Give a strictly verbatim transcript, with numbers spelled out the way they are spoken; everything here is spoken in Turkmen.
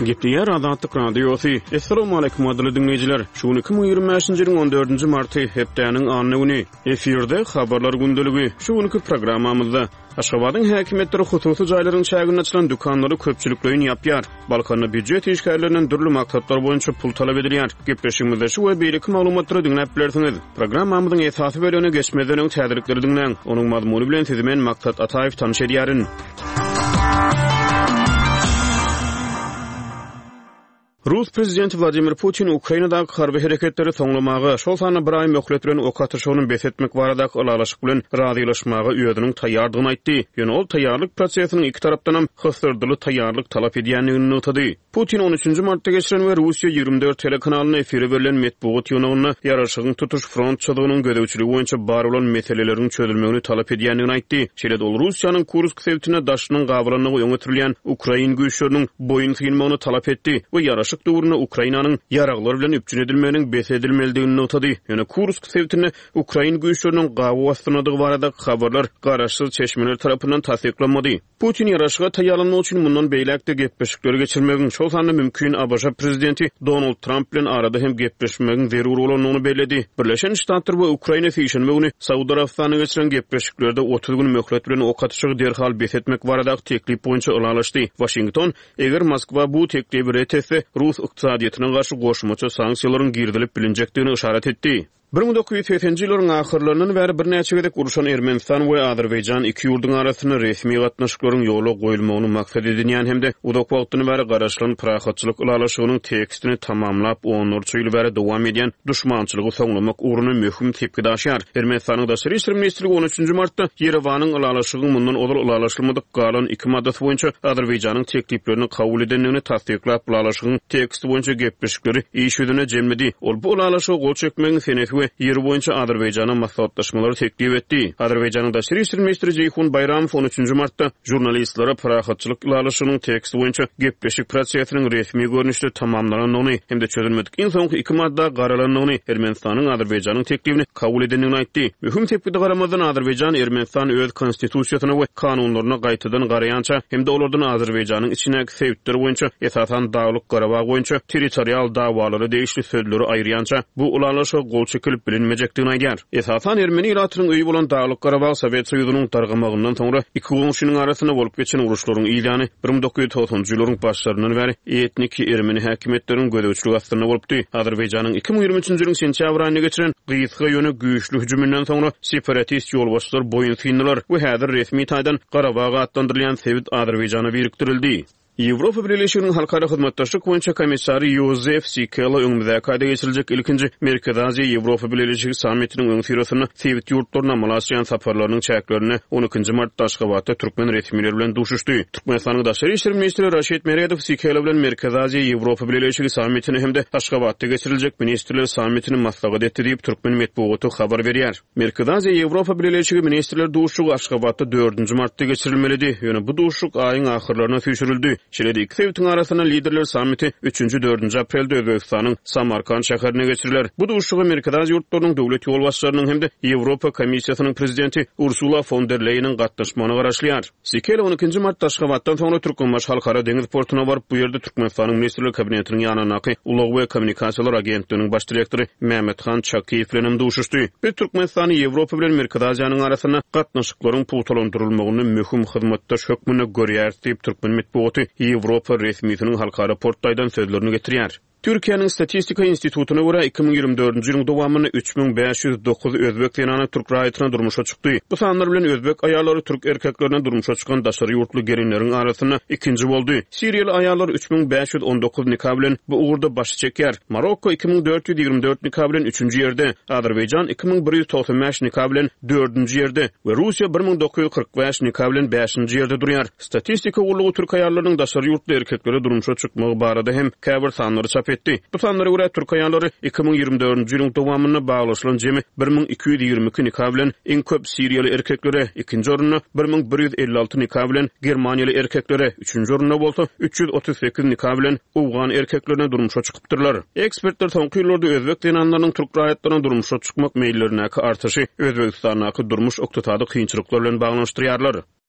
Gepleyer Azatlyk Radiosu. Assalamu alaykum adly dinleyijiler. Şu iki bin ýyirmi beşinji ýylyň on dördünji marty hepdeniň anyny güni. Eferde habarlar gündəligi. Şu iki programmamyzda Aşgabatyň häkimetleri hususy jaýlaryň şäherine açylan dükanlary köpçülikleýin ýapýar. Balkanda büdjet işgärlerinden dürli maksatlar boýunça pul talap edilýär. Gepleşigimizde şu we beýleki maglumatlary dinläp bilersiňiz. Programmamyzyň esasy bölügine geçmeden öň tädirlikleri dinleň. Onuň mazmuny bilen sizi men Maksat Ataýew tanış edýärin. Rus prezidenti Vladimir Putin Ukrainadaky harby hereketleri soňlamagy, şol sany bir ay möhlet bilen ok atyrşygyny besetmek baradaky ylalaşyk bilen razylaşmagy öýüdüniň taýýardygyny aýtdy. Ýöne ol taýýarlyk prosesiniň iki tarapdan hem hysdyrdyly taýýarlyk talap edýändigini notady. Putin on üçünji martda geçiren we Russiýa ýygrimi dört telekanalyna efire berilen medpugat ýonugyny ýaraşygyň tutuş frontçylygynyň gödäwçiligi boýunça bar bolan meselelerin çözülmegini talap edýändigini aýtdy. Şeýle ol Russiýanyň Kursk sewtine daşynyň gabylanmagy öňetirilýän Ukrain güýçleriniň boyun sygynmagyny talap etdi we ýaraşyk döwründe Ukrainanyň ýaraglary bilen üpjün edilmeginiň besedilmeligini notady. Ýöne Kursk sewtine Ukrain güýçleriniň gaby wastynadygy barada habarlar garaşsyz çeşmeler tarapyndan tasdiklanmady. Putin ýaraşyga taýýarlanmak üçin mundan beýlekde gepleşikleri geçirmegin şol sany mümkin A B Ş prezidenti Donald Trump bilen arada hem gepleşmegin zerur bolanyny bellädi. Birleşen Ştatlar we Ukraina fiýşenmegini Saudy Arabistanyna geçiren gepleşiklerde otuz gün möhlet bilen ok atışygy derhal besetmek barada teklip boýunça ılalaşdy. Washington eger Moskwa bu teklipi ret etse Rus iqtisadyýatyna garşy goşmaça sanksiýalaryň girdilip bilinjekdigini işaret etdi. bir bin dokuz ýüz seksenji ýylyň ahyrlarynyň bäri bir näçe gedek uruşan Ermenistan we Azerbaýjan iki ýurduň arasyna resmi gatnaşyklaryň ýoly goýulmagyny maksat edilýän hemde udak wagtyny bäri garaşlan prahatçylyk ulalaşygynyň tekstini tamamlap onurçy ýyl bäri dowam edýän düşmançylygy soňlamak uruny möhüm tepki daşýar. Ermenistanyň daşary işler ministrligi on üçünji martda Yerewanyň ulalaşygyny mundan olar ulaşylmadyk galan iki maddasy boýunça Azerbaýjanyň tekliplerini kabul edenligini tasdiklap ulalaşygyň teksti boýunça gepleşikleri iş ýüzüne jemledi. Ol bu ulalaşygy gol çekmegiň senefi ýeri boýunça Azerbaýjana maslahatlaşmalary teklip etdi. Azerbaýjanyň daşary işler ministri Jeyhun Bayramow on üçünji martda jurnalistlere prahatçylyk ulalaşygynyň teksti boýunça gepleşik prosesiniň resmi görnüşde tamamlananyny hem de çözülmedik in soňky iki madda garalanyny Ermenistanyň Azerbaýjanyň teklibini kabul edenligini aýtdy. Mühim tepkide garamazdan Azerbaýjan Ermenistan öz konstitusiýasyna we kanunlaryna gaýtadan garaýança hem de olardan Azerbaýjanyň içindäki sebäpler boýunça esasan Daglyk Garabaw boýunça territorial dawalary değişli sözleri aýryança bu ulalaşyg gol çekilip bilinmejekdigini aýdýar. Esasan Ermeni iratynyň öýü bolan Daglyk Garabaw Sowet Soýuzynyň targamagyndan soňra iki gowşunyň arasyna bolup geçen uruşlaryň ýylyny bir bin dokuz ýüz togsoňjy ýylyň başlarynyň bäri etnik Ermeni häkimetleriniň gödäwçiligi astyna bolupdy. Azerbaýjanyň iki bin ýyirmi üçünji ýylyň sentýabr aýyna geçiren Gysga ýöne güýçlü hüjümünden soňra separatist ýolbaşçylar boyun sygyndylar we häzir resmi taýdan Garabawga atlandyrylýan Sowet Azerbaýjana biriktirildi. Ýewropa Birleşiginiň halkara hyzmatdaşlyk boýunça komissary Josef Sikela öňümizde kaýda geçiriljek ilkinji Merkez Aziýa Ýewropa Birleşigi sammitiniň öňsüreşini Sowet ýurtlaryna malasyýan saparlarynyň çäklerini on ikinji martda Aşgabatda türkmen resmileri bilen duşuşdy. Türkmenistanyň daşary işler ministri Raşid Merýedow Sikela bilen Merkez Aziýa Ýewropa Birleşigi sammitini hemde Aşgabatda geçiriljek ministrler sammitini maslahat etdi diýip türkmen medpugaty habar berýär. Merkez Aziýa Ýewropa Birleşigi ministrler duşuşy Aşgabatda dördünji martda geçirilmelidi. Ýöne bu duşuşyk aýyň ahyrlaryna süýşürildi. Şeýle iki sewtiň arasyna liderler sammiti üçünji dördünji aprelde Özbekistanyň Samarkand şäherine geçiriler. Bu duşuşygy Merkez Aziýa ýurtlarynyň döwlet ýol başçylarynyň hemde Ýewropa Komissiýasynyň prezidenti Ursula von der Leyenin gatnaşmagyny garaşlýar. Sikela on ikinji martda Aşgabatdan soňra Türkmenbaş halkara deňiz portuna baryp bu ýerde Türkmenistanyň ministrler kabinetiniň ýanynaky Ulug we Kommunikasiýalar agentliginiň baş direktori Mehmethan Çakiýew bilen duşuşdy. Bir Türkmenistany Ýewropa bilen Merkez Aziýanyň arasyna gatnaşyklaryň puwtalandyrylmagyny möhüm hyzmatdaş hökmüne görýär diýip türkmen medpugaty Ýewropa resmiýetiniň halkara portlaýdan sözlerini getirýär. Türkiýanyň Statistika Institutuny görä iki bin ýyirmi dördünji ýylyň dowamyny üç bin beş ýüz dokuz özbek denany türk raýatyna durmuşa çykdy. Bu sanlar bilen özbek aýallary türk erkeklerine durmuşa çykan daşary ýurtly gelinleriň arasyna ikinji boldy. Siriýaly aýallar üç bin beş ýüz on dokuz nikah bilen bu ugrda başy çekýär. Marokko iki bin dört ýüz ýygrimi dört nikah bilen üçünji ýerde, Azerbaýjan iki bin bir ýüz togson beş nikah bilen dördünji ýerde we Russiýa bir bin dokuz ýüz kırk beş nikah bilen beşinji ýerde durýar. Statistika gurlugy türk aýallarynyň daşary ýurtly erkeklere durmuşa çykmagy barada hem käbir sanlary çap etdi. Bu sanlara görä türk aýallary iki bin ýyirmi dördünji ýylyň dowamyny baglaşylan jemi bir bin iki ýüz ýygrimi iki nikah bilen iň köp Siriýaly erkeklere ikinji oruny bir bin bir ýüz elli alty nikah bilen Germaniýaly erkeklere üçünji orunda bolsa üç yüz otuz sekiz nikah bilen Owgan erkeklerine durmuşa çykypdyrlar. Ekspertler soňky ýyllarda özbek denanlarynyň türk raýatlaryna durmuşa çykmak meýillerine artyşy Özbekistanyň durmuş oktatady kynçylyklar bilen baglanşdyrýarlar.